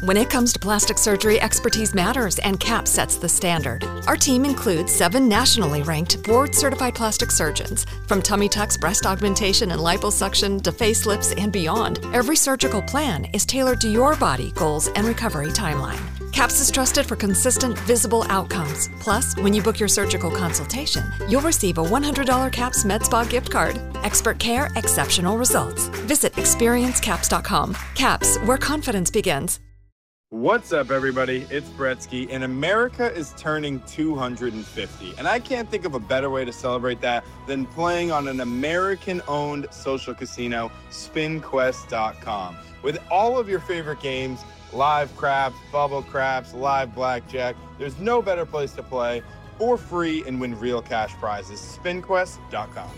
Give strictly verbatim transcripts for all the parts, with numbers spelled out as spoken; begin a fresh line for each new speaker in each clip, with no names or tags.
When it comes to plastic surgery, expertise matters, and CAPS sets the standard. Our team includes seven nationally ranked, board-certified plastic surgeons. From tummy tucks, breast augmentation, and liposuction to facelifts and beyond, every surgical plan is tailored to your body, goals, and recovery timeline. CAPS is trusted for consistent, visible outcomes. Plus, when you book your surgical consultation, you'll receive a one hundred dollars CAPS MedSpa gift card. Expert care, exceptional results. Visit experience caps dot com. CAPS, where confidence begins.
What's up, everybody? It's Bretsky, and America is turning two hundred fifty. And I can't think of a better way to celebrate that than playing on an American-owned social casino, spin quest dot com. With all of your favorite games, live craps, bubble craps, live blackjack, there's no better place to play for free and win real cash prizes. spin quest dot com.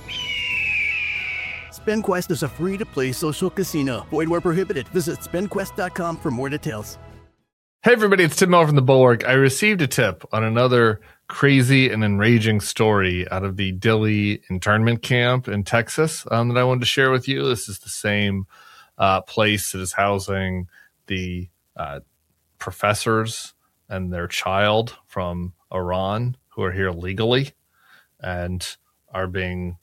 SpinQuest is a free-to-play social casino. Void where prohibited. Visit spin quest dot com for more details.
Hey everybody, it's Tim Miller from The Bulwark. I received a tip on another crazy and enraging story out of the Dilley internment camp in Texas um, that I wanted to share with you. This is the same uh, place that is housing the uh, professors and their child from Iran who are here legally and are being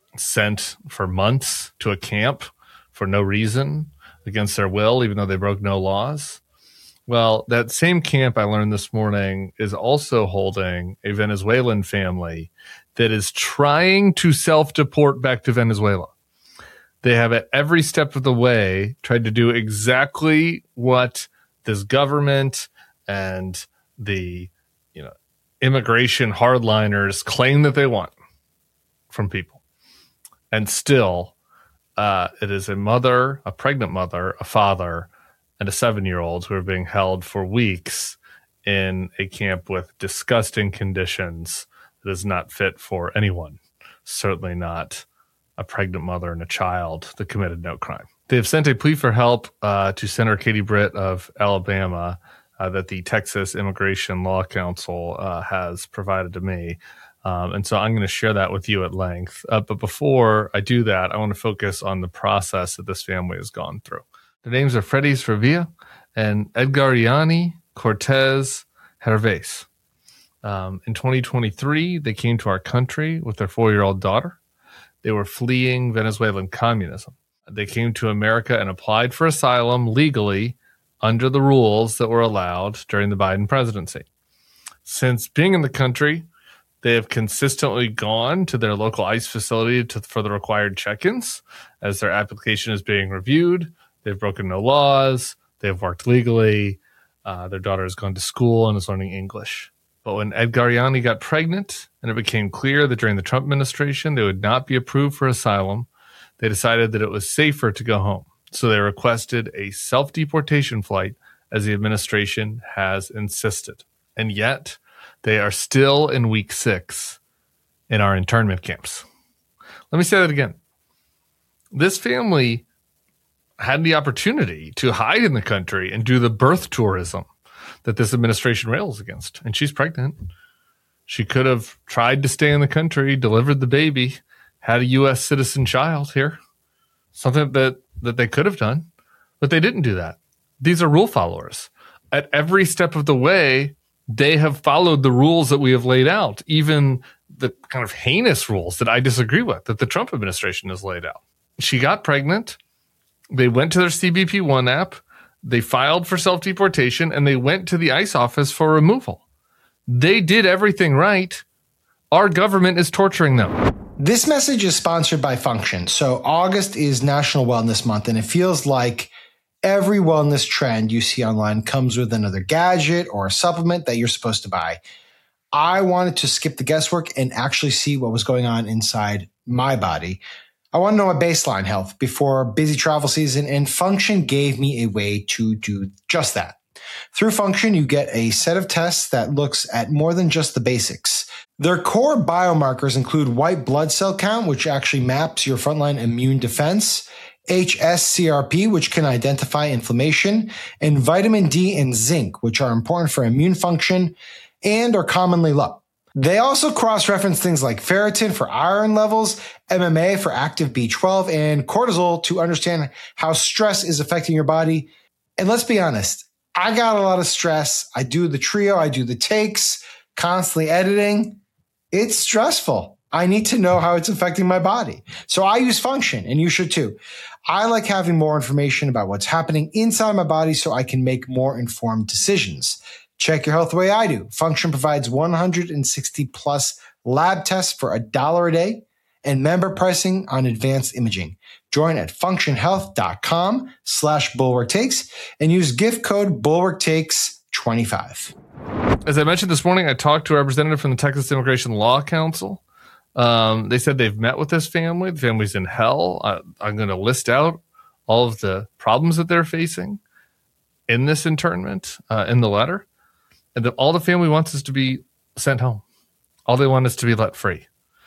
sent for months to a camp for no reason against their will, even though they broke no laws. Well, that same camp, I learned this morning, is also holding a Venezuelan family that is trying to self-deport back to Venezuela. They have at every step of the way tried to do exactly what this government and the, you know, immigration hardliners claim that they want from people. And still, uh, it is a mother, a pregnant mother, a father, and a seven-year-old who are being held for weeks in a camp with disgusting conditions that is not fit for anyone, certainly not a pregnant mother and a child that committed no crime. They have sent a plea for help uh, to Senator Katie Britt of Alabama uh, that the Texas Immigration Law Council uh, has provided to me. Um, and so I'm going to share that with you at length. Uh, but before I do that, I want to focus on the process that this family has gone through. Their names are Fredis Revilla and Edgariani Cortez Hervés. Um, in twenty twenty-three, they came to our country with their four-year-old daughter. They were fleeing Venezuelan communism. They came to America and applied for asylum legally under the rules that were allowed during the Biden presidency. Since being in the country, they have consistently gone to their local ICE facility to, for the required check-ins as their application is being reviewed. They've broken no laws. They've worked legally. Uh, their daughter has gone to school and is learning English. But when Edgariani got pregnant and it became clear that during the Trump administration they would not be approved for asylum, they decided that it was safer to go home. So they requested a self-deportation flight as the administration has insisted. And yet they are still in week six in our internment camps. Let me say that again. This family had the opportunity to hide in the country and do the birth tourism that this administration rails against. And she's pregnant. She could have tried to stay in the country, delivered the baby, had a U S citizen child here. Something that, that they could have done, but they didn't do that. These are rule followers. At every step of the way, they have followed the rules that we have laid out, even the kind of heinous rules that I disagree with, that the Trump administration has laid out. She got pregnant. They went to their C B P one app, they filed for self-deportation, and they went to the ICE office for removal. They did everything right. Our government is torturing them.
This message is sponsored by Function. So August is National Wellness Month, and it feels like every wellness trend you see online comes with another gadget or a supplement that you're supposed to buy. I wanted to skip the guesswork and actually see what was going on inside my body. I want to know my baseline health before busy travel season, and Function gave me a way to do just that. Through Function, you get a set of tests that looks at more than just the basics. Their core biomarkers include white blood cell count, which actually maps your frontline immune defense, H S C R P, which can identify inflammation, and vitamin D and zinc, which are important for immune function and are commonly low. They also cross-reference things like ferritin for iron levels, M M A for active B twelve, and cortisol to understand how stress is affecting your body. And let's be honest, I got a lot of stress. I do the trio. I do the takes, constantly editing. It's stressful. I need to know how it's affecting my body. So I use Function, and you should too. I like having more information about what's happening inside my body so I can make more informed decisions. Check your health the way I do. Function provides one hundred sixty plus lab tests for a dollar a day and member pricing on advanced imaging. Join at functionhealth.com slash bulwark takes and use gift code bulwark takes twenty-five.
As I mentioned this morning, I talked to a representative from the Texas Immigration Law Council. Um, they said they've met with this family. The family's in hell. I, I'm going to list out all of the problems that they're facing in this internment, uh, in the letter. And that all the family wants is to be sent home. All they want is to be let free.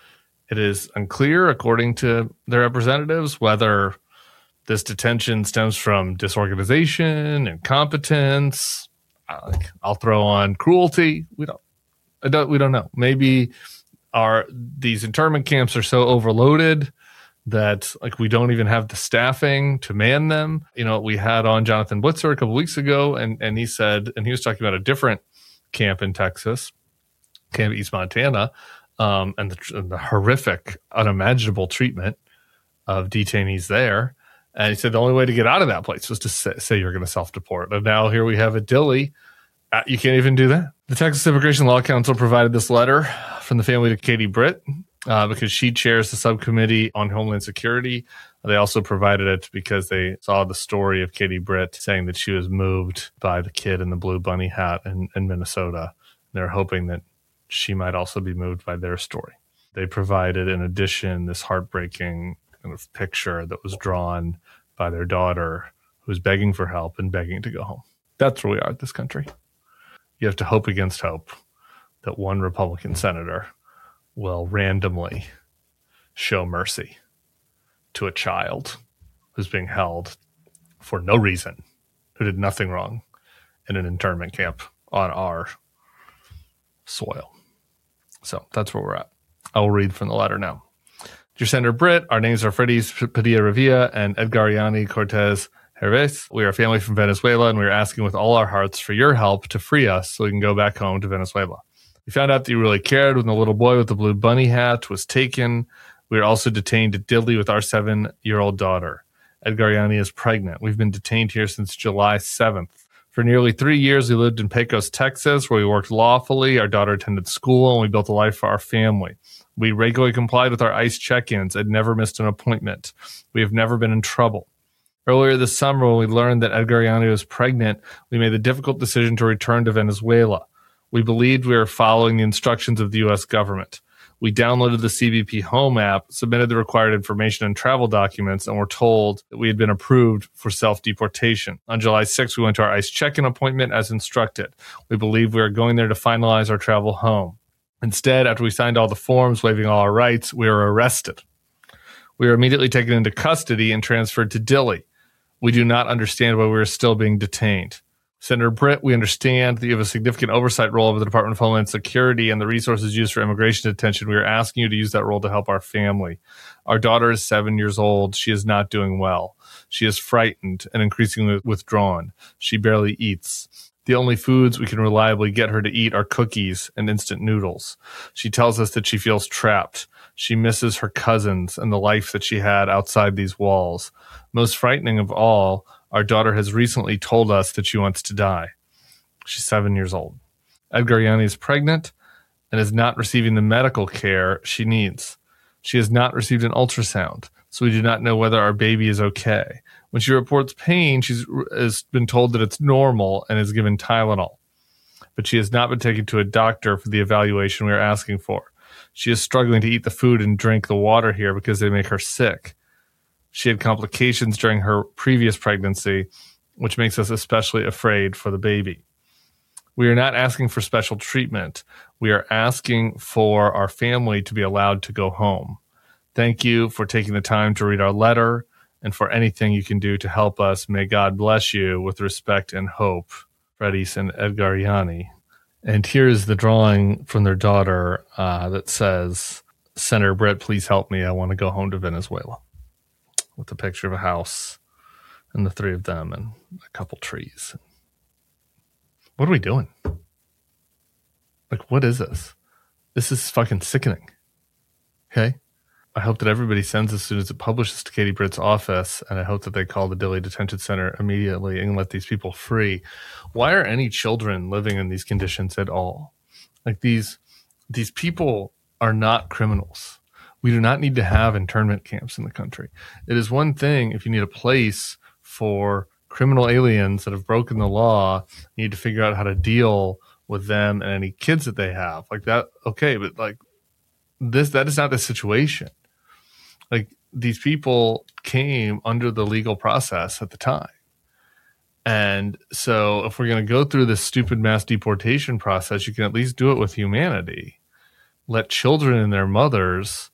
It is unclear, according to their representatives, whether this detention stems from disorganization, incompetence. Uh, I'll throw on cruelty. We don't, I don't. We don't know. Maybe our these internment camps are so overloaded that like we don't even have the staffing to man them. You know, we had on Jonathan Blitzer a couple weeks ago, and and he said, and he was talking about a different camp in Texas, Camp East Montana. Um, and the, the horrific, unimaginable treatment of detainees there. And he said the only way to get out of that place was to say, say you're going to self-deport. And now here we have a Dilley. Uh, you can't even do that. The Texas Immigration Law Council provided this letter from the family to Katie Britt uh, because she chairs the subcommittee on Homeland Security. They also provided it because they saw the story of Katie Britt saying that she was moved by the kid in the blue bunny hat in, in Minnesota. They're hoping that she might also be moved by their story. They provided, in addition, this heartbreaking kind of picture that was drawn by their daughter who's begging for help and begging to go home. That's where we are in this country. You have to hope against hope that one Republican senator will randomly show mercy to a child who's being held for no reason, who did nothing wrong in an internment camp on our soil. So that's where we're at. I will read from the letter now. Dear Senator Britt, our names are Fredis Padilla-Revilla and Edgariani Cortez Herves. We are a family from Venezuela, and we are asking with all our hearts for your help to free us so we can go back home to Venezuela. We found out that you really cared when the little boy with the blue bunny hat was taken. We are also detained at Dilley with our seven-year-old daughter. Edgariani is pregnant. We've been detained here since July seventh. For nearly three years, we lived in Pecos, Texas, where we worked lawfully. Our daughter attended school, and we built a life for our family. We regularly complied with our ICE check-ins and never missed an appointment. We have never been in trouble. Earlier this summer, when we learned that Edgariani was pregnant, we made the difficult decision to return to Venezuela. We believed we were following the instructions of the U S government. We downloaded the C B P Home app, submitted the required information and travel documents, and were told that we had been approved for self-deportation. On July sixth, we went to our ICE check-in appointment as instructed. We believed we were going there to finalize our travel home. Instead, after we signed all the forms waiving all our rights, we were arrested. We were immediately taken into custody and transferred to Dilley. We do not understand why we are still being detained. Senator Britt, we understand that you have a significant oversight role over the Department of Homeland Security and the resources used for immigration detention. We are asking you to use that role to help our family. Our daughter is seven years old. She is not doing well. She is frightened and increasingly withdrawn. She barely eats. The only foods we can reliably get her to eat are cookies and instant noodles. She tells us that she feels trapped. She misses her cousins and the life that she had outside these walls. Most frightening of all, our daughter has recently told us that she wants to die. She's seven years old. Edgariani is pregnant and is not receiving the medical care she needs. She has not received an ultrasound, so we do not know whether our baby is okay. When she reports pain, she has been told that it's normal and is given Tylenol. But she has not been taken to a doctor for the evaluation we are asking for. She is struggling to eat the food and drink the water here because they make her sick. She had complications during her previous pregnancy, which makes us especially afraid for the baby. We are not asking for special treatment. We are asking for our family to be allowed to go home. Thank you for taking the time to read our letter and for anything you can do to help us. May God bless you. With respect and hope, Fredis and Edgariani. And here's the drawing from their daughter uh, that says, Senator Britt, please help me. I want to go home to Venezuela. With a picture of a house and the three of them and a couple trees. What are we doing? Like, what is this? This is fucking sickening. Okay? I hope that everybody sends as soon as it publishes to Katie Britt's office, and I hope that they call the Dilley Detention Center immediately and let these people free. Why are any children living in these conditions at all? Like, these these people are not criminals. We do not need to have internment camps in the country. It is one thing if you need a place for criminal aliens that have broken the law, you need to figure out how to deal with them and any kids that they have. Like that, okay, but like this, that is not the situation. Like, these people came under the legal process at the time. And so if we're going to go through this stupid mass deportation process, you can at least do it with humanity. Let children and their mothers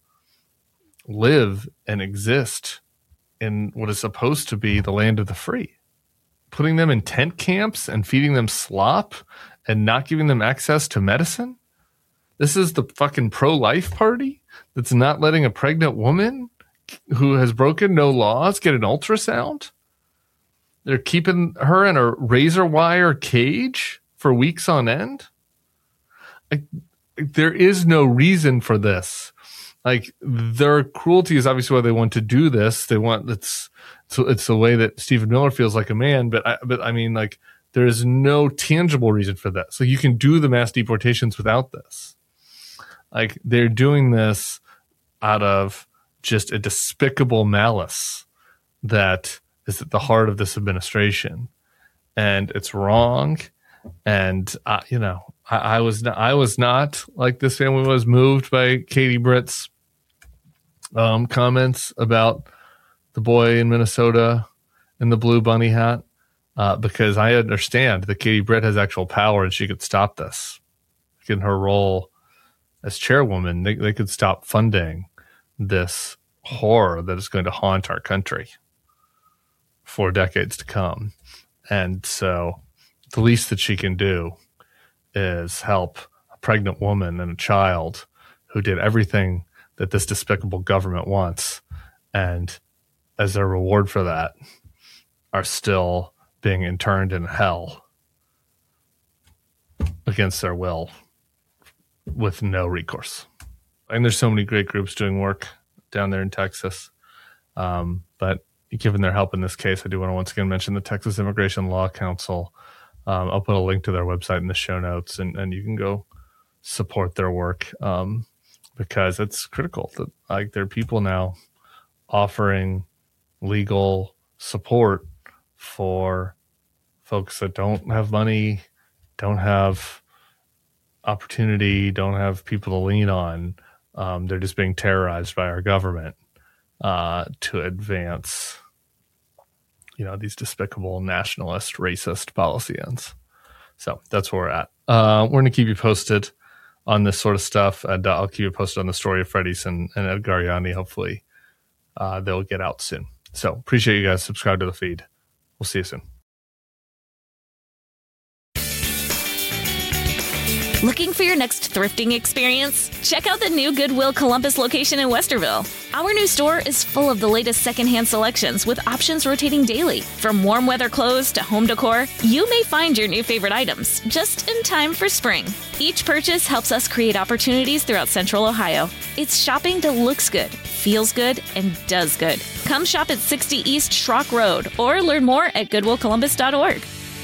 live and exist in what is supposed to be the land of the free. Putting them in tent camps and feeding them slop and not giving them access to medicine? This is the fucking pro-life party that's not letting a pregnant woman who has broken no laws get an ultrasound? They're keeping her in a razor wire cage for weeks on end? Like, there is no reason for this. Like, their cruelty is obviously why they want to do this. They want it's so it's the way that Stephen Miller feels like a man. But I, but I mean, like, there is no tangible reason for this. So you can do the mass deportations without this. Like, they're doing this out of just a despicable malice that is at the heart of this administration, and it's wrong. And uh, you know, I, I was not, I was not like this family was moved by Katie Britt's um, comments about the boy in Minnesota in the blue bunny hat, uh, because I understand that Katie Britt has actual power and she could stop this. In her role as chairwoman, they, they could stop funding this horror that is going to haunt our country for decades to come. And so the least that she can do is help a pregnant woman and a child who did everything that this despicable government wants, and as their reward for that are still being interned in hell against their will with no recourse. And there's so many great groups doing work down there in Texas. Um, but given their help in this case, I do want to once again mention the Texas Immigration Law Council. Um, I'll put a link to their website in the show notes, and, and you can go support their work, um, because it's critical that, like, there are people now offering legal support for folks that don't have money, don't have opportunity, don't have people to lean on. Um, they're just being terrorized by our government uh, to advance, you know, these despicable nationalist, racist policy ends. So that's where we're at. Uh, we're going to keep you posted on this sort of stuff, and uh, I'll keep you posted on the story of Freddy's and, and Edgar Yanni. Hopefully uh, they'll get out soon. So appreciate you guys. Subscribe to the feed. We'll see you soon.
Looking for your next thrifting experience? Check out the new Goodwill Columbus location in Westerville. Our new store is full of the latest secondhand selections with options rotating daily. From warm weather clothes to home decor, you may find your new favorite items just in time for spring. Each purchase helps us create opportunities throughout Central Ohio. It's shopping that looks good, feels good, and does good. Come shop at sixty East Schrock Road or learn more at goodwill columbus dot org.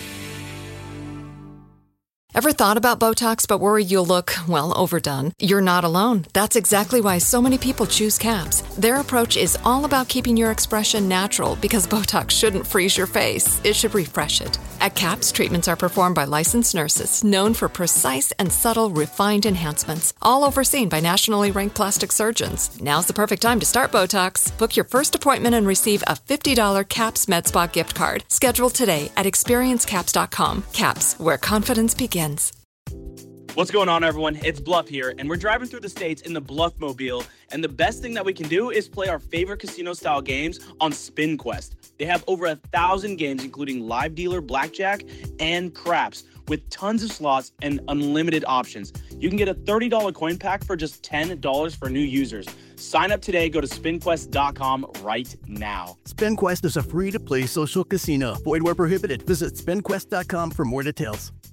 Ever thought about Botox but worried you'll look, well, overdone? You're not alone. That's exactly why so many people choose CAPS. Their approach is all about keeping your expression natural, because Botox shouldn't freeze your face. It should refresh it. At CAPS, treatments are performed by licensed nurses known for precise and subtle refined enhancements, all overseen by nationally ranked plastic surgeons. Now's the perfect time to start Botox. Book your first appointment and receive a fifty dollars CAPS MedSpa gift card. Schedule today at experience caps dot com. CAPS, where confidence begins.
What's going on, everyone? It's Bluff here, and we're driving through the states in the Bluff-mobile, and the best thing that we can do is play our favorite casino-style games on SpinQuest. They have over a thousand games, including live dealer, blackjack, and craps, with tons of slots and unlimited options. You can get a thirty dollars coin pack for just ten dollars for new users. Sign up today. Go to spin quest dot com right now.
SpinQuest is a free-to-play social casino. Void where prohibited. Visit spin quest dot com for more details.